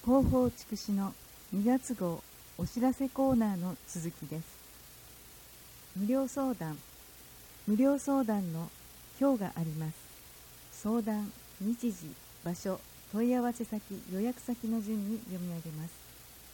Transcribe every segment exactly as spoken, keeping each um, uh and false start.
広報筑紫のにがつ号お知らせコーナーの続きです。無料相談無料相談の表があります。相談、日時、場所、問い合わせ先、予約先の順に読み上げます。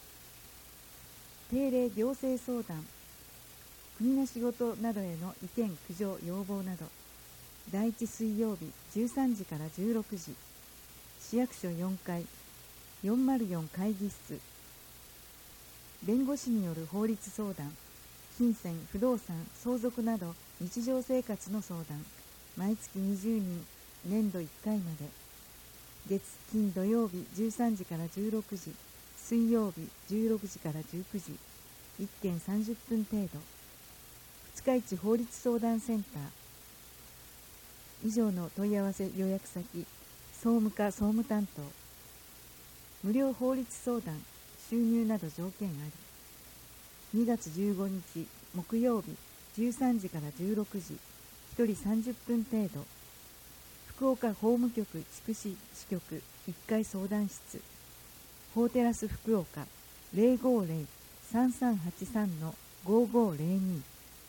定例行政相談、国の仕事などへの意見、苦情、要望など、だいいち水曜日じゅうさんじからじゅうろくじ、市役所よんかいよんまるよん会議室。弁護士による法律相談、金銭、不動産、相続など日常生活の相談、毎月にじゅうにん、年度いっかいまで。月、金、土曜日じゅうさんじからじゅうろくじ、水曜日じゅうろくじからじゅうくじ、いっけんさんじゅっぷん程度。二日市法律相談センター。以上の問い合わせ予約先、総務課総務担当。無料法律相談、収入など条件あり。にがつじゅうごにち木曜日じゅうさんじからじゅうろくじ、ひとりさんじゅっぷん程度。福岡法務局筑紫支局いっかい相談室。法テラス福岡 ゼロごゼロ さんさんはちさん ごごゼロに。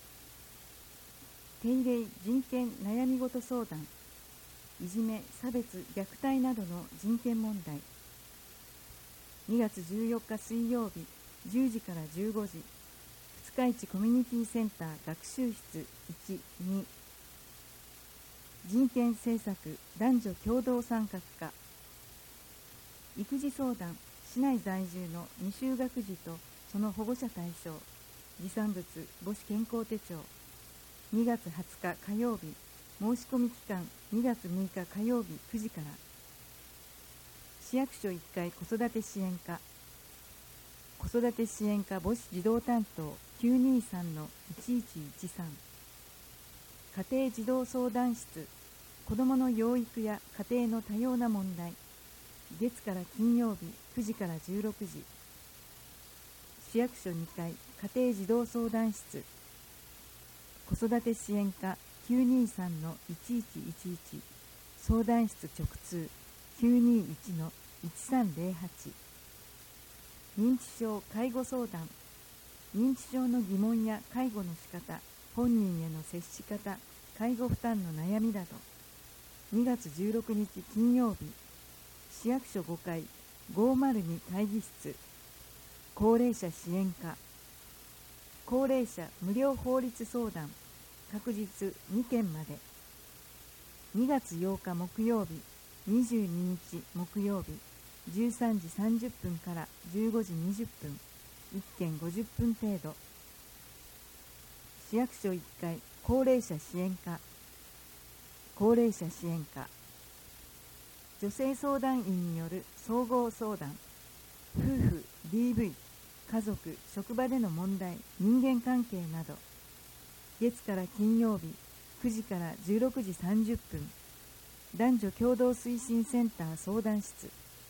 定例人権悩み事相談、いじめ、差別、虐待などの人権問題。にがつじゅうよっか水曜日じゅうじからじゅうごじ、二日市コミュニティセンター学習室いち、に。人権政策男女共同参画課。育児相談、市内在住の未就学児とその保護者対象。持産物母子健康手帳。にがつはつか火曜日、申し込み期間にがつむいか火曜日くじから。市役所いっかい子育て支援課。子育て支援課母子児童担当 きゅうにさん いちいちいちさん。家庭児童相談室、子どもの養育や家庭の多様な問題。月から金曜日くじからじゅうろくじ。市役所にかい家庭児童相談室。子育て支援課 きゅうにさん いちいちいちいち。相談室直通 きゅうにいち いちさんゼロはち。認知症介護相談、認知症の疑問や介護の仕方、本人への接し方、介護負担の悩みなど。にがつじゅうろくにち金曜日、市役所ごかいごまるに会議室。高齢者支援課。高齢者無料法律相談、確実にけんまで。にがつようか木曜日にじゅうににち木曜日じゅうさんじさんじゅっぷんからじゅうごじにじゅっぷん、いっけんごじゅっぷん程度。市役所いっかい高齢者支援課。高齢者支援課。女性相談員による総合相談、夫婦、ディーブイ、家族、職場での問題、人間関係など。月から金曜日くじからじゅうろくじさんじゅっぷん、男女共同推進センター相談室。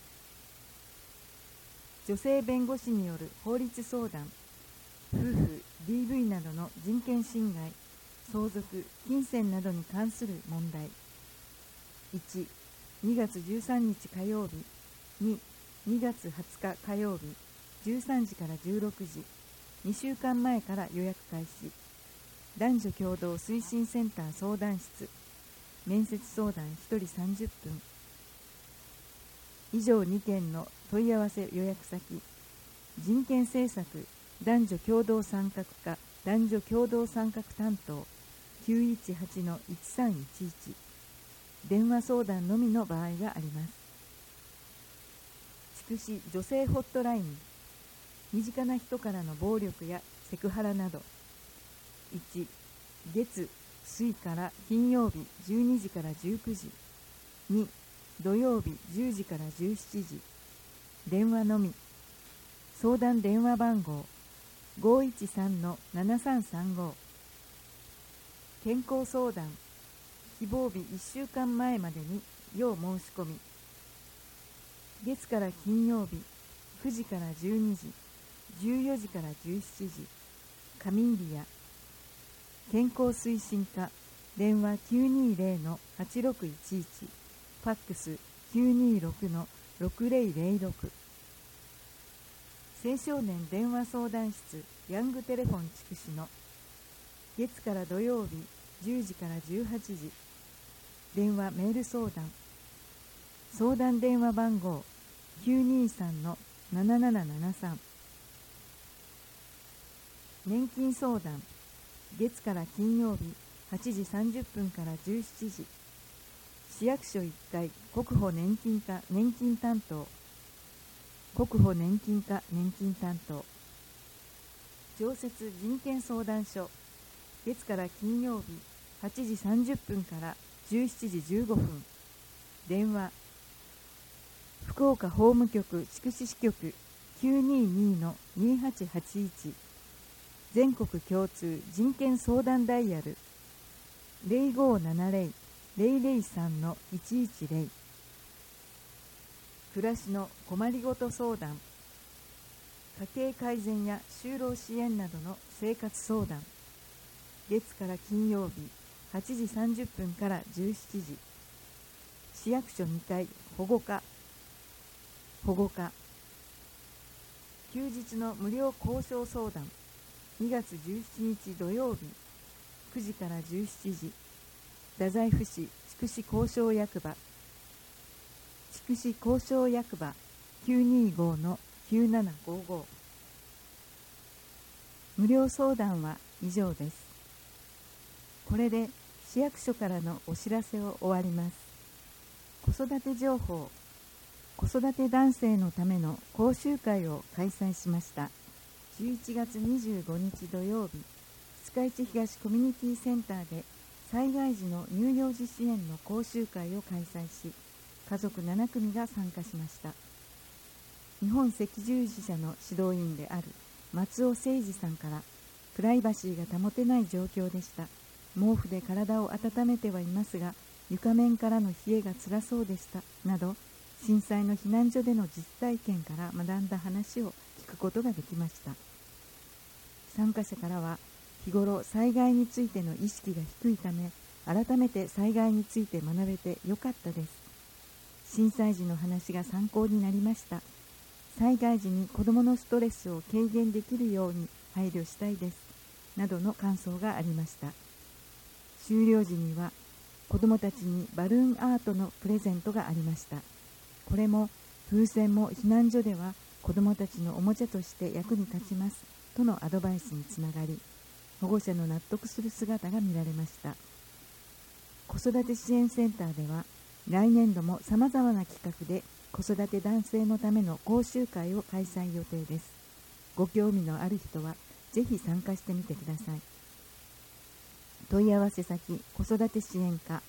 女性弁護士による法律相談、夫婦、ディーブイ などの人権侵害、相続、金銭などに関する問題。いち、にがつじゅうさんにち火曜日。に、にがつはつか火曜日じゅうさんじからじゅうろくじ、にしゅうかんまえから予約開始。男女共同推進センター相談室。面接相談ひとりさんじゅっぷん。以上にけんの問い合わせ予約先。人権政策男女共同参画課男女共同参画担当 きゅういちはち いちさんいちいち。電話相談のみの場合があります。筑紫女性ホットライン。身近な人からの暴力やセクハラなど。いち、月、水から金曜日じゅうにじからじゅうくじ。に、土曜日じゅうじからじゅうしちじ。電話のみ。相談電話番号 ごいちさん ななさんさんご。健康相談、希望日いっしゅうかんまえまでに要申し込み。月から金曜日くじからじゅうにじ、じゅうよじからじゅうしちじ。カミンリア。健康推進課、電話 きゅうにゼロ はちろくいちいち、ファックス きゅうにろく ろくゼロゼロろく。 青少年電話相談室ヤングテレフォン筑紫の月から土曜日じゅうじからじゅうはちじ、電話メール相談、相談電話番号 きゅうにさんのななななななさん。年金相談、月から金曜日はちじさんじゅっぷんからじゅうしちじ、市役所いっかい国保年金課年金担当、国保年金課年金担当。常設人権相談所、月から金曜日はちじさんじゅっぷんからじゅうしちじじゅうごふん、電話福岡法務局筑紫支局 きゅうににのにはちはちいち、全国共通人権相談ダイヤル ゼロごななゼロ ゼロゼロさんのいちいちゼロ。暮らしの困りごと相談、家計改善や就労支援などの生活相談、月から金曜日はちじさんじゅっぷんからじゅうしちじ、市役所にかい保護課保護課。休日の無料交渉相談、にがつじゅうしちにち土曜日くじからじゅうしちじ、太宰府市筑紫交渉役場筑紫交渉役場 きゅうにごのきゅうななごご。無料相談は以上です。これで市役所からのお知らせを終わります。子育て情報、子育て男性のための講習会を開催しました。じゅういちがつにじゅうごにち土曜日、廿日市東コミュニティセンターで災害時の乳幼児支援の講習会を開催し、家族ななくみが参加しました。日本赤十字社の指導員である松尾誠二さんから、プライバシーが保てない状況でした。毛布で体を温めてはいますが、床面からの冷えがつらそうでした。など、震災の避難所での実体験から学んだ話を聞くことができました。参加者からは、日頃災害についての意識が低いため、改めて災害について学べてよかったです。震災時の話が参考になりました。災害時に子どものストレスを軽減できるように配慮したいです。などの感想がありました。終了時には、子どもたちにバルーンアートのプレゼントがありました。これも風船も避難所では子どもたちのおもちゃとして役に立ちますとのアドバイスにつながり、保護者の納得する姿が見られました。子育て支援センターでは、来年度もさまざまな企画で子育て男性のための講習会を開催予定です。ご興味のある人はぜひ参加してみてください。問い合わせ先、子育て支援課、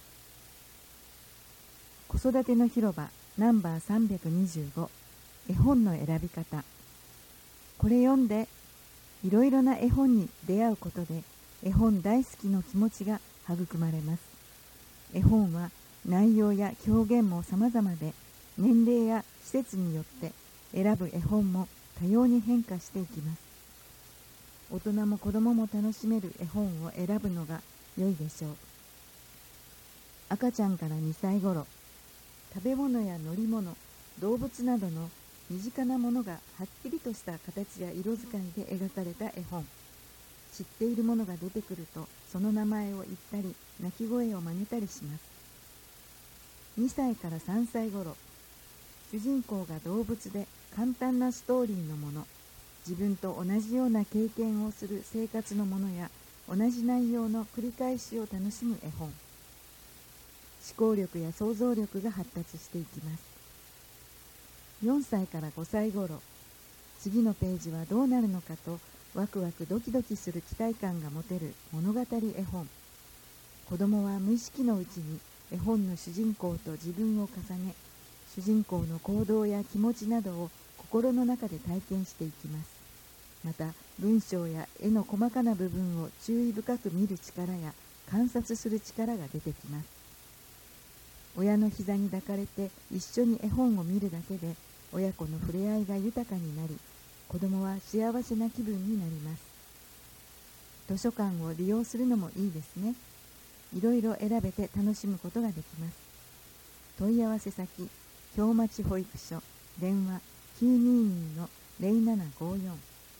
子育ての広場ナンバーさんびゃくにじゅうご、絵本の選び方。これ読んで、いろいろな絵本に出会うことで、絵本大好きの気持ちが育まれます。絵本は内容や表現も様々で、年齢や季節によって選ぶ絵本も多様に変化していきます。大人も子供も楽しめる絵本を選ぶのが良いでしょう。赤ちゃんからにさい頃、食べ物や乗り物、動物などの身近なものがはっきりとした形や色使いで描かれた絵本。知っているものが出てくると、その名前を言ったり、鳴き声を真似たりします。にさいからさんさい頃、主人公が動物で簡単なストーリーのもの、自分と同じような経験をする生活のものや同じ内容の繰り返しを楽しむ絵本。思考力や想像力が発達していきます。よんさいからごさい頃、次のページはどうなるのかとワクワクドキドキする期待感が持てる物語絵本。子供は無意識のうちに絵本の主人公と自分を重ね、主人公の行動や気持ちなどを心の中で体験していきます。また、文章や絵の細かな部分を注意深く見る力や観察する力が出てきます。親の膝に抱かれて一緒に絵本を見るだけで、親子の触れ合いが豊かになり、子供は幸せな気分になります。図書館を利用するのもいいですね。いろいろ選べて楽しむことができます。問い合わせ先、京町保育所、電話 きゅうににのゼロななごよん。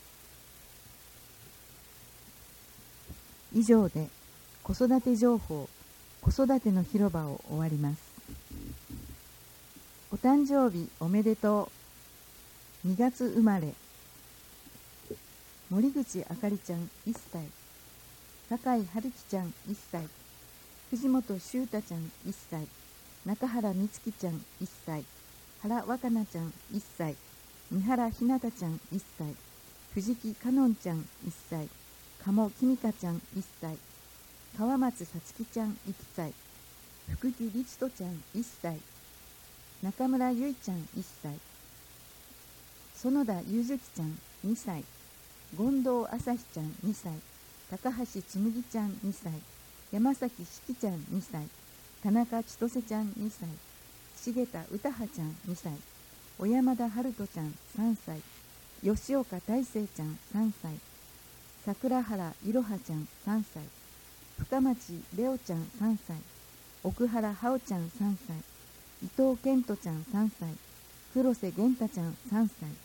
以上で子育て情報、子育ての広場を終わります。お誕生日おめでとう。にがつ生まれ、森口あかりちゃんいっさい、酒井春樹ちゃんいっさい、藤本修太ちゃんいっさい、中原美月ちゃんいっさい、原若菜ちゃんいっさい、三原ひなたちゃんいっさい、藤木かのんちゃんいっさい、鴨きみかちゃんいっさい、川松さつきちゃんいっさい、福木律人ちゃんいっさい、中村ゆいちゃんいっさい、園田ゆずきちゃんにさい、権藤あさひちゃんにさい、高橋つむぎちゃんにさい、山崎しきちゃんにさい、田中千歳ちゃんにさい、重田歌葉ちゃんにさい、小山田春人ちゃんさんさい、吉岡大成ちゃんさんさい、桜原いろはちゃんさんさい、深町レオちゃんさんさい、奥原はおちゃんさんさい、伊藤健人ちゃんさんさい、黒瀬玄太ちゃんさんさい。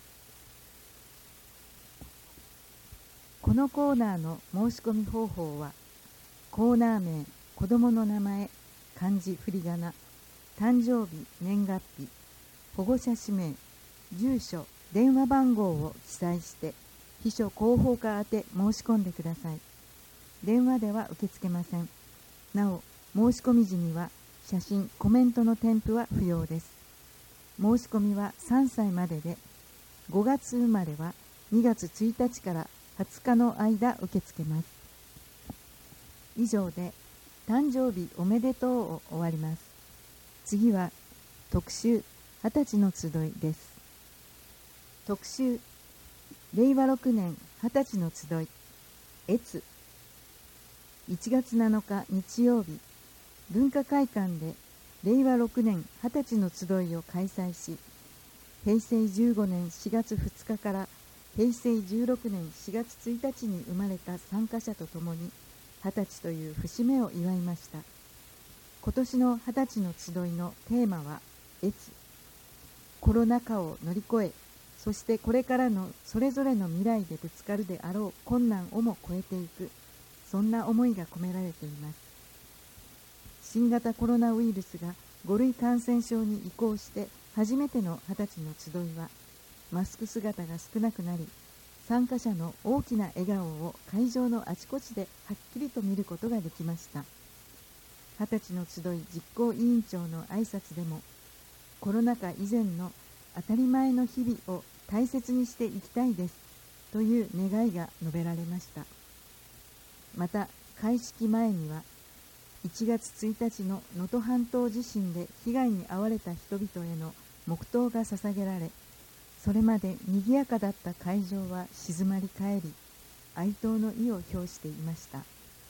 このコーナーの申し込み方法は、コーナー名、子供の名前、漢字振り仮名、誕生日、年月日、保護者氏名、住所、電話番号を記載して秘書広報課宛て申し込んでください。電話では受け付けません。なお、申し込み時には写真、コメントの添付は不要です。申し込みはさんさいまでで、ごがつ生まれはにがつついたちからはつかの間受け付けます。以上で誕生日おめでとうを終わります。次は特集はたちの集いです。特集れいわろくねんはたちの集い越いちがつなのか日曜日、文化会館でれいわろくねんはたちの集いを開催し、へいせいじゅうごねんしがつふつかからへいせいじゅうろくねんしがつついたちに生まれた参加者とともにはたちという節目を祝いました。今年のはたちの集いのテーマは越、コロナ禍を乗り越え、そしてこれからのそれぞれの未来でぶつかるであろう困難をも超えていく、そんな思いが込められています。新型コロナウイルスがごるい感染症に移行して初めてのはたちの集いは、マスク姿が少なくなり、参加者の大きな笑顔を会場のあちこちではっきりと見ることができました。はたちの集い実行委員長の挨拶でも、コロナ禍以前の当たり前の日々を大切にしていきたいですという願いが述べられました。また開式前にはいちがつついたちの能登半島地震で被害に遭われた人々への黙祷が捧げられ、それまで賑やかだった会場は静まり返り、哀悼の意を表していました。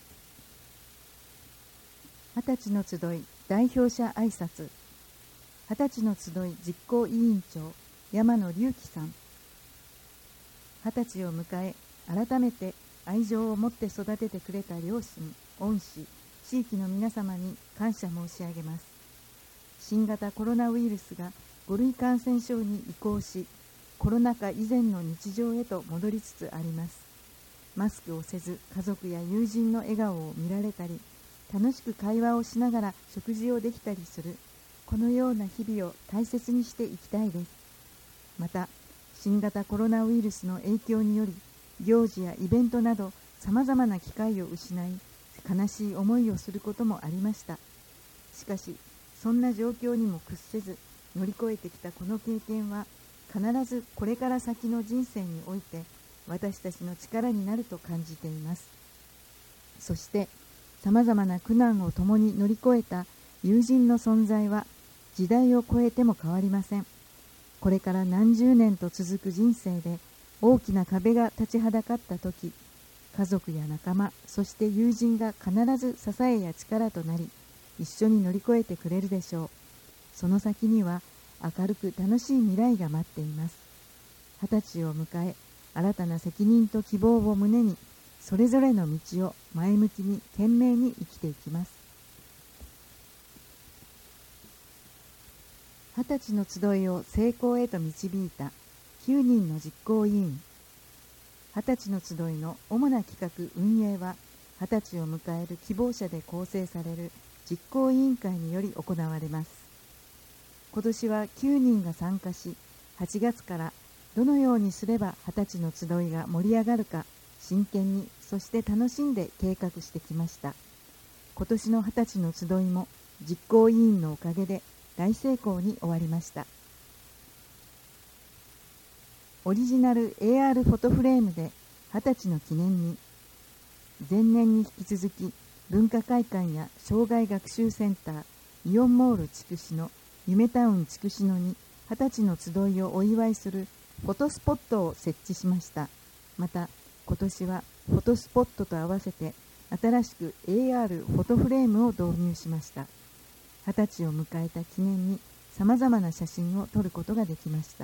はたちの集い代表者挨拶。はたちの集い実行委員長山野隆樹さん。はたちを迎え、改めて愛情を持って育ててくれた両親、恩師、地域の皆様に感謝申し上げます。新型コロナウイルスがごるい感染症に移行し、コロナ禍以前の日常へと戻りつつあります。マスクをせず家族や友人の笑顔を見られたり、楽しく会話をしながら食事をできたりする、このような日々を大切にしていきたいです。また、新型コロナウイルスの影響により、行事やイベントなどさまざまな機会を失い、悲しい思いをすることもありました。しかし、そんな状況にも屈せず乗り越えてきたこの経験は、必ずこれから先の人生において私たちの力になると感じています。そしてさまざまな苦難を共に乗り越えた友人の存在は時代を超えても変わりません。これから何十年と続く人生で大きな壁が立ちはだかったとき、家族や仲間、そして友人が必ず支えや力となり、一緒に乗り越えてくれるでしょう。その先には明るく楽しい未来が待っています。はたちを迎え、新たな責任と希望を胸に、それぞれの道を前向きに懸命に生きていきます。はたちの集いを成功へと導いたきゅうにんの実行委員。はたちの集いの主な企画運営は、はたちを迎える希望者で構成される実行委員会により行われます。今年はきゅうにんが参加し、はちがつからどのようにすればはたちの集いが盛り上がるか、真剣にそして楽しんで計画してきました。今年のはたちの集いも実行委員のおかげで大成功に終わりました。オリジナル エーアール フォトフレームではたちの記念に、前年に引き続き文化会館や障害学習センター、イオンモール筑紫の夢タウン筑紫野にはたちの集いをお祝いするフォトスポットを設置しました。また今年はフォトスポットと合わせて新しく エーアール フォトフレームを導入しました。はたちを迎えた記念にさまざまな写真を撮ることができました。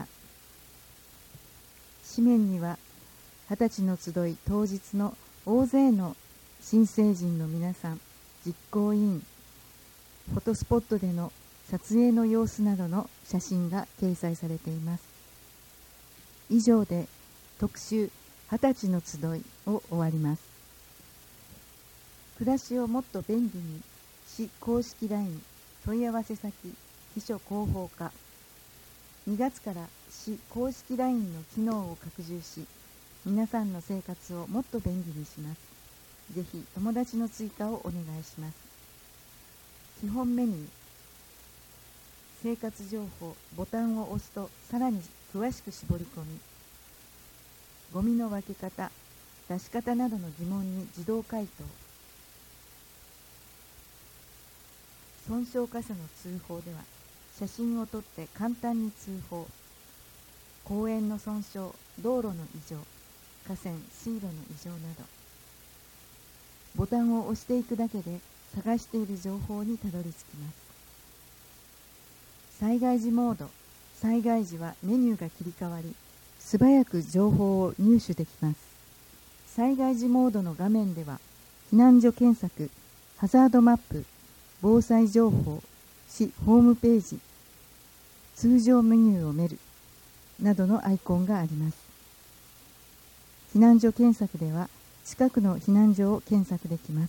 紙面にははたちの集い当日の大勢の新成人の皆さん、実行委員、フォトスポットでの撮影の様子などの写真が掲載されています。以上で特集はたちの集いを終わります。暮らしをもっと便利に、市公式 ライン 問い合わせ先秘書広報課。にがつから市公式 ライン の機能を拡充し、皆さんの生活をもっと便利にします。ぜひ友達の追加をお願いします。基本メニュー、生活情報ボタンを押すとさらに詳しく絞り込み、ゴミの分け方、出し方などの疑問に自動回答。損傷箇所の通報では写真を撮って簡単に通報。公園の損傷、道路の異常、河川、水路の異常など、ボタンを押していくだけで探している情報にたどり着きます。災害時モード、災害時はメニューが切り替わり、素早く情報を入手できます。災害時モードの画面では、避難所検索、ハザードマップ、防災情報、市ホームページ、通常メニューを見るなどのアイコンがあります。避難所検索では近くの避難所を検索できます。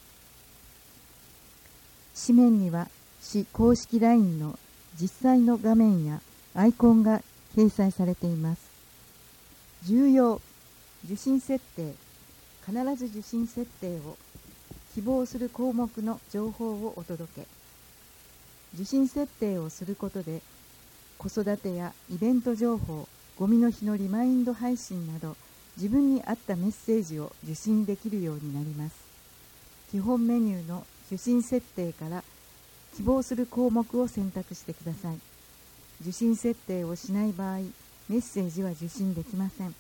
紙面には市公式 ライン の実際の画面やアイコンが掲載されています。重要、受信設定、必ず受信設定を希望する項目の情報をお届け。受信設定をすることで子育てやイベント情報、ゴミの日のリマインド配信など自分に合ったメッセージを受信できるようになります。基本メニューの受信設定から希望する項目を選択してください。受信設定をしない場合、メッセージは受信できません。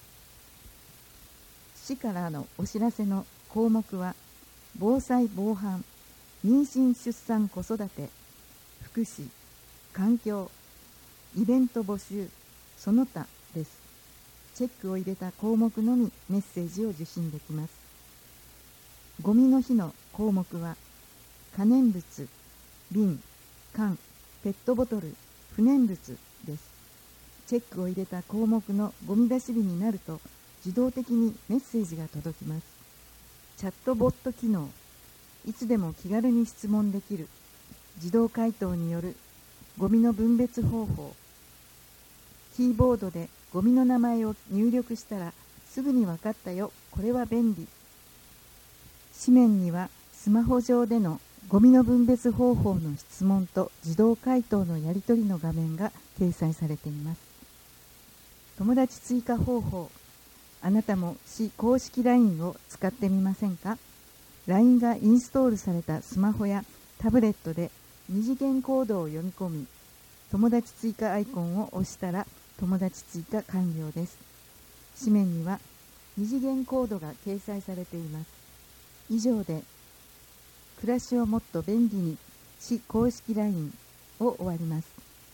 市からのお知らせの項目は、防災防犯、妊娠出産子育て、福祉、環境、イベント募集、その他です。チェックを入れた項目のみメッセージを受信できます。ゴミの日の項目は、可燃物、瓶、缶、ペットボトル、不燃物です。チェックを入れた項目のゴミ出し日になると自動的にメッセージが届きます。チャットボット機能、いつでも気軽に質問できる自動回答によるゴミの分別方法。キーボードでゴミの名前を入力したらすぐに分かったよ、これは便利。紙面にはスマホ上でのゴミの分別方法の質問と自動回答のやり取りの画面が掲載されています。友達追加方法。あなたも市公式 ライン を使ってみませんか？ ライン がインストールされたスマホやタブレットで二次元コードを読み込み、友達追加アイコンを押したら友達追加完了です。紙面には二次元コードが掲載されています。以上で暮らしをもっと便利に市公式 ライン を終わります。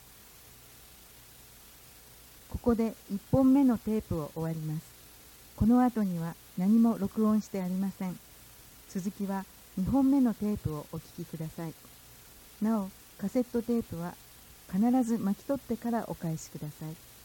ここでいっぽんめのテープを終わります。この後には何も録音してありません。続きはにほんめのテープをお聞きください。なお、カセットテープは必ず巻き取ってからお返しください。